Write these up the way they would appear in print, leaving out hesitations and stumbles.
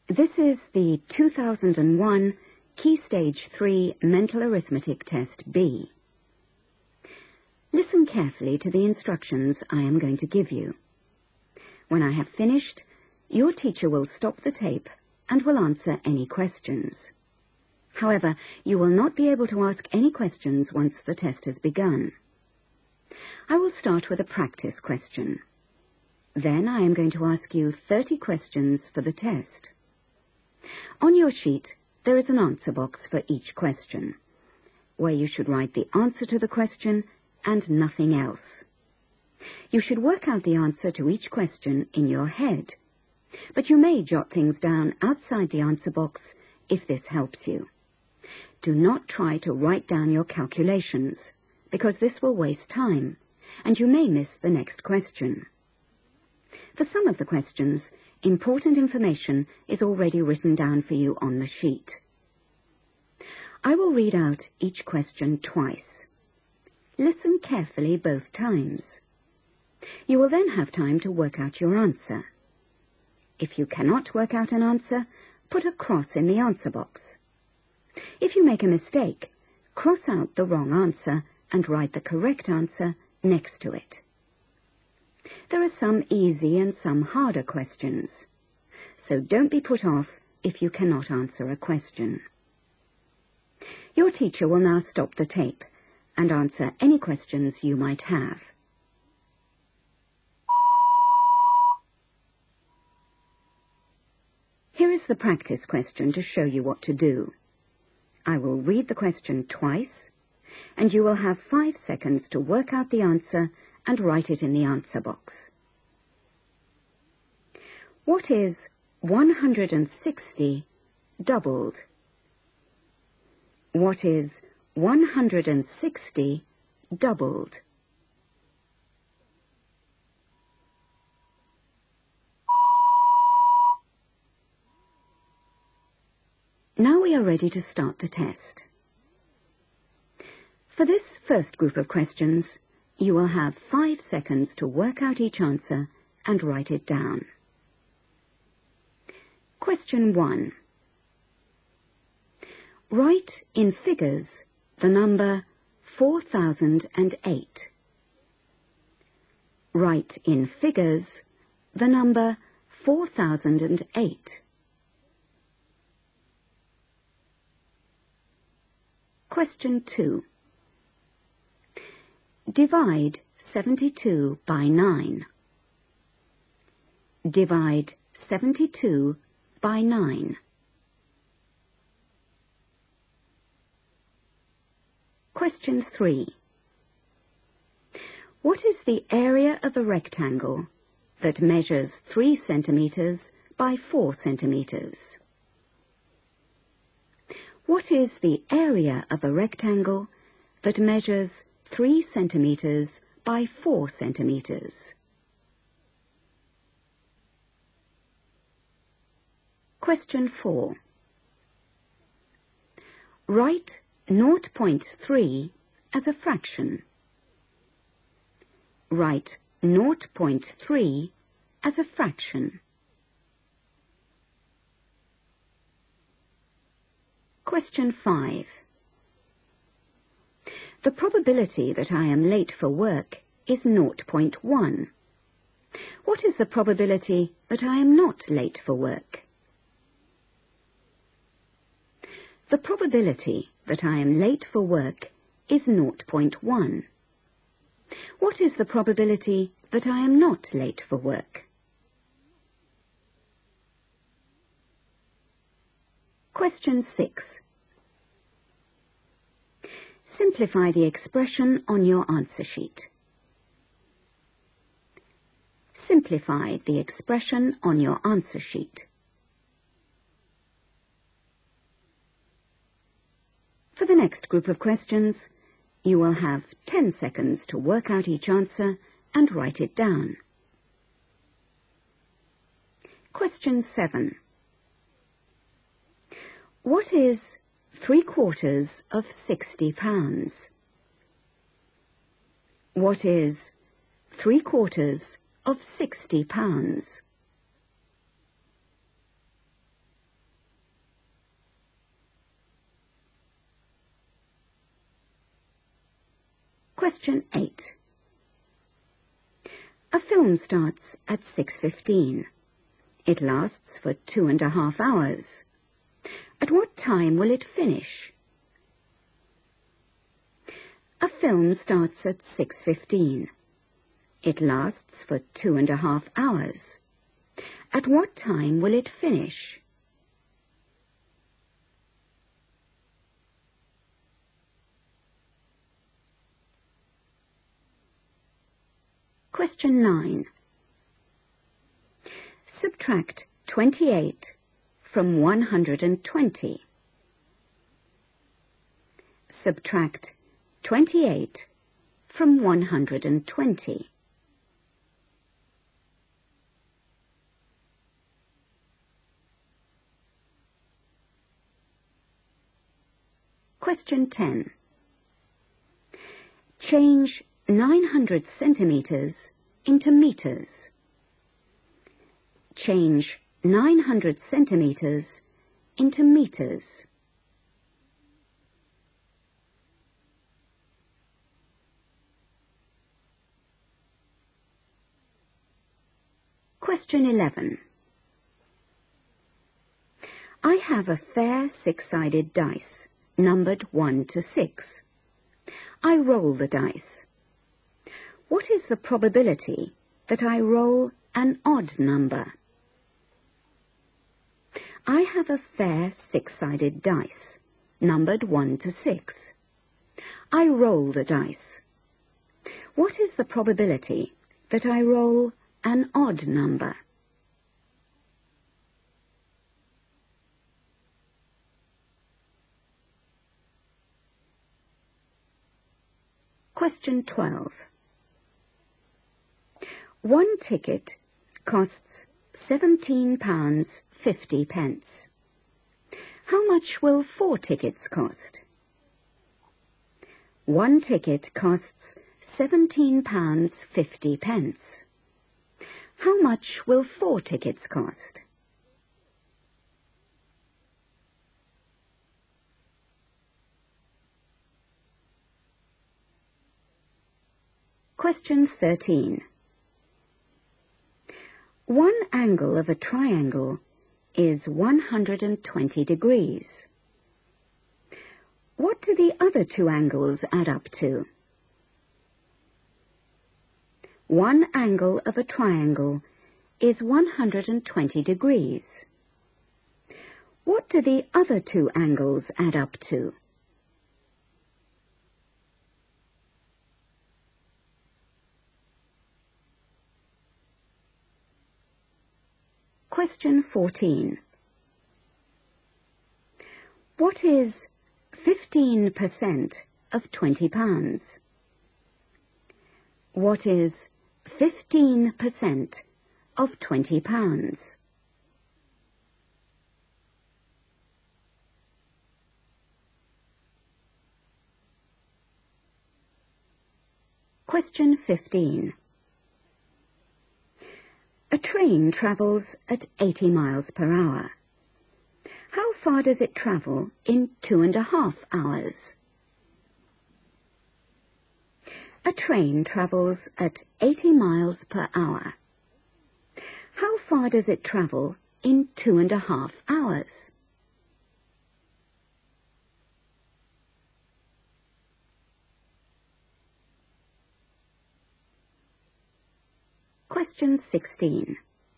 This is the 2001 Key Stage 3 Mental Arithmetic Test B. Listen carefully to the instructions I am going to give you. When I have finished, your teacher will stop the tape and will answer any questions. However, you will not be able to ask any questions once the test has begun. I will start with a practice question. Then I am going to ask you 30 questions for the test. On your sheet, there is an answer box for each question, where you should write the answer to the question and nothing else. You should work out the answer to each question in your head, but you may jot things down outside the answer box if this helps you. Do not try to write down your calculations, because this will waste time, and you may miss the next question. For some of the questions, important information is already written down for you on the sheet. I will read out each question twice. Listen carefully both times. You will then have time to work out your answer. If you cannot work out an answer, put a cross in the answer box. If you make a mistake, cross out the wrong answer and write the correct answer next to it. There are some easy and some harder questions, so don't be put off if you cannot answer a question. Your teacher will now stop the tape and answer any questions you might have. Here is the practice question to show you what to do. I will read the question twice, and you will have 5 seconds to work out the answer and write it in the answer box. What is 160 doubled? What is 160 doubled? Now we are ready to start the test. For this first group of questions, you will have 5 seconds to work out each answer and write it down. Question 1. Write in figures the number 4008. Write in figures the number 4008. Question 2. Divide 72 by 9. Divide 72 by 9. Question 3. What is the area of a rectangle that measures 3 centimeters by 4 centimeters? What is the area of a rectangle that measures 3 centimeters by 4 centimeters? Question 4. Write 0.3 as a fraction. Write 0.3 as a fraction. Question 5. The probability that I am late for work is 0.1. What is the probability that I am not late for work? The probability that I am late for work is 0.1. What is the probability that I am not late for work? Question 6. Simplify the expression on your answer sheet. Simplify the expression on your answer sheet. For the next group of questions, you will have 10 seconds to work out each answer and write it down. Question 7. What is 3/4 of 60 pounds? What is 3/4 of 60 pounds? Question 8. A film starts at 6:15. It lasts for 2.5 hours. At what time will it finish? A film starts at 6:15. It lasts for 2.5 hours. At what time will it finish? Question 9. Subtract 28 from 120. Subtract 28 from 120. Question 10. Change 900 centimeters into meters. Change 900 centimeters into meters. Question 11. I have a fair six-sided dice, numbered 1 to 6. I roll the dice. What is the probability that I roll an odd number? I have a fair six-sided dice, numbered 1 to 6. I roll the dice. What is the probability that I roll an odd number? Question 12. One ticket costs £17.50. How much will 4 tickets cost? One ticket costs £17.50. How much will 4 tickets cost? Question 13. One angle of a triangle is 120 degrees. What do the other 2 angles add up to? One angle of a triangle is 120 degrees. What do the other 2 angles add up to? Question 14. What is 15% of £20? What is 15% of £20? Question 15. A train travels at 80 miles per hour. How far does it travel in 2.5 hours? A train travels at 80 miles per hour. How far does it travel in 2.5 hours? Question 16.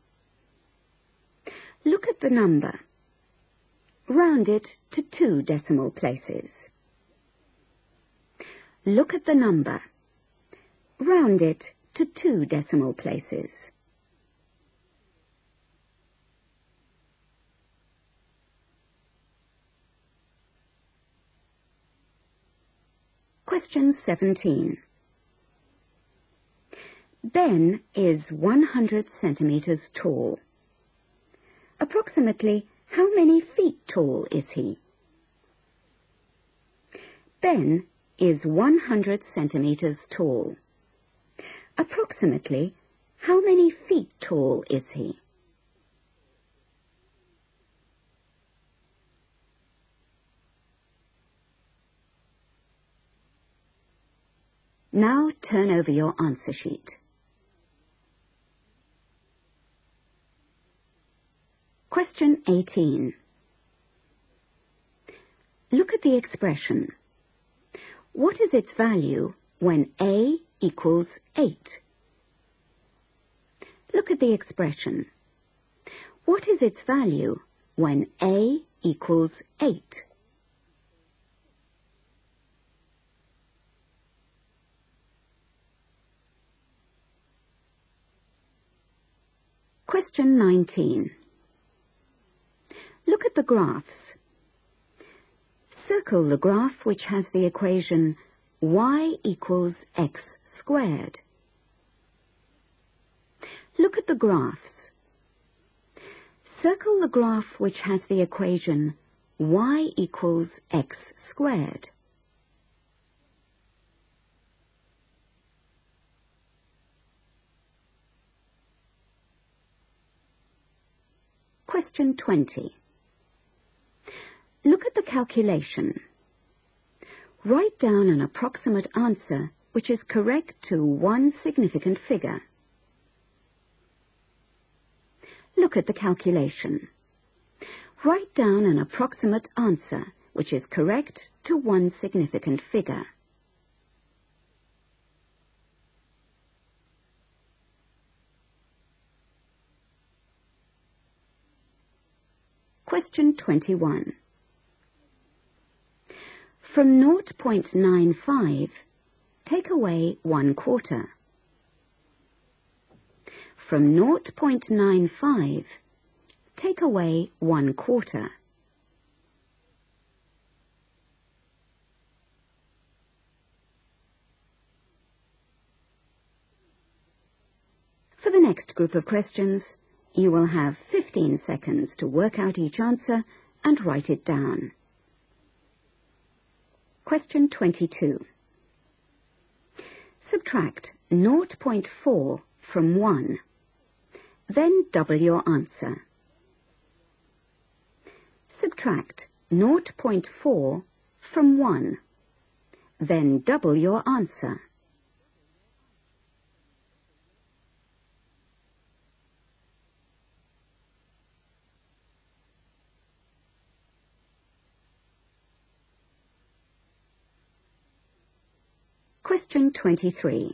Look at the number. Round it to 2 decimal places. Look at the number. Round it to 2 decimal places. Question 17. Ben is 100 centimeters tall. Approximately how many feet tall is he? Ben is 100 centimeters tall. Approximately how many feet tall is he? Now turn over your answer sheet. Question 18. Look at the expression. What is its value when A equals 8? Look at the expression. What is its value when A equals 8? Question 19. Look at the graphs. Circle the graph which has the equation y equals x squared. Look at the graphs. Circle the graph which has the equation y equals x squared. Question 20. Look at the calculation. Write down an approximate answer which is correct to one significant figure. Look at the calculation. Write down an approximate answer which is correct to one significant figure. Question 21. From 0.95, take away 1/4. From 0.95, take away 1/4. For the next group of questions, you will have 15 seconds to work out each answer and write it down. Question 22. Subtract 0.4 from 1. Then double your answer. Subtract 0.4 from 1. Then double your answer. Question 23.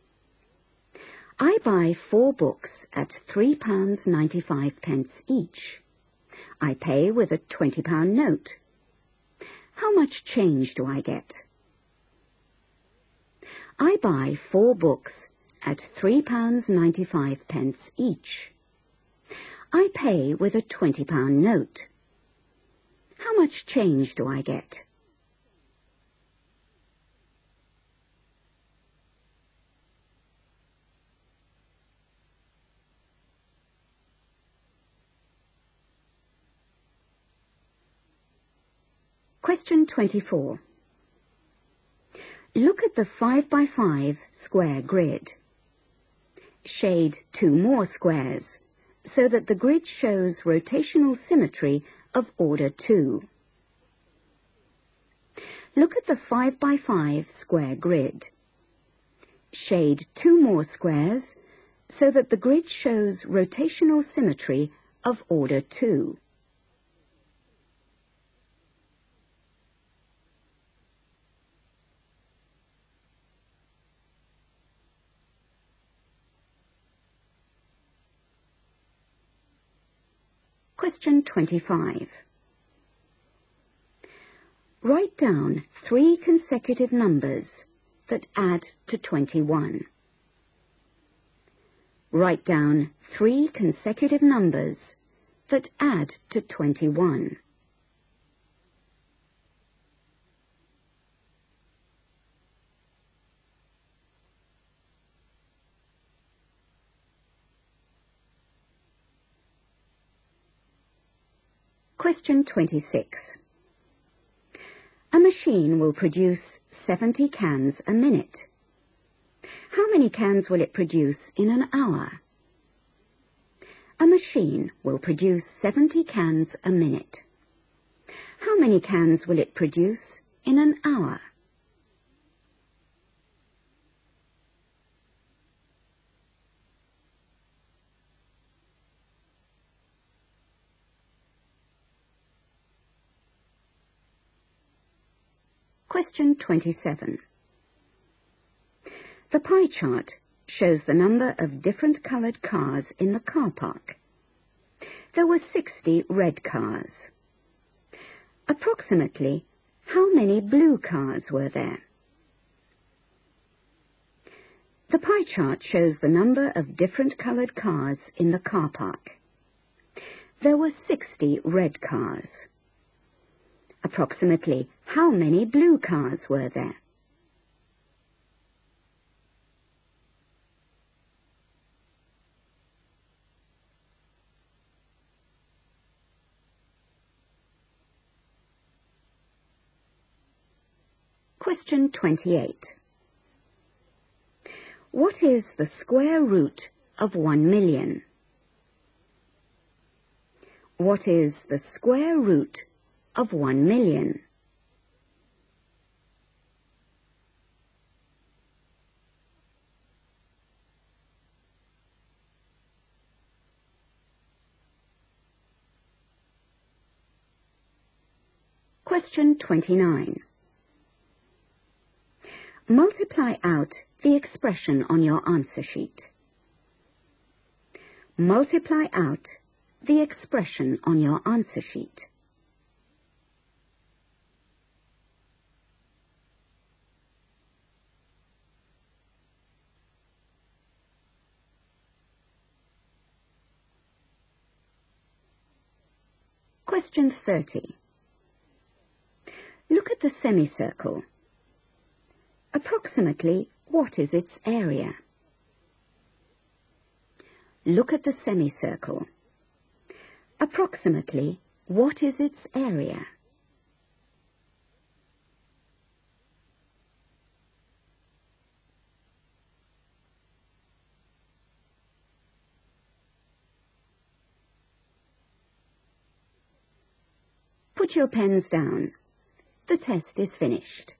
I buy 4 books at £3.95 each. I pay with a £20 note. How much change do I get? I buy 4 books at £3.95 each. I pay with a £20 note. How much change do I get? Question 24. Look at the 5x5 square grid. Shade 2 more squares so that the grid shows rotational symmetry of order 2. Look at the 5x5 square grid. Shade 2 more squares so that the grid shows rotational symmetry of order 2. Question 25. Write down 3 consecutive numbers that add to 21. Write down 3 consecutive numbers that add to 21. Question 26. A machine will produce 70 cans a minute. How many cans will it produce in an hour? A machine will produce 70 cans a minute. How many cans will it produce in an hour? Question 27. The pie chart shows the number of different coloured cars in the car park. There were 60 red cars. Approximately, how many blue cars were there? The pie chart shows the number of different coloured cars in the car park. There were 60 red cars. Approximately, how many blue cars were there? Question 28. What is the square root of 1 million? What is the square root of 1 million? Question 29. Multiply out the expression on your answer sheet. Multiply out the expression on your answer sheet. Question 30. Look at the semicircle. Approximately, what is its area? Look at the semicircle. Approximately, what is its area? Put your pens down. The test is finished.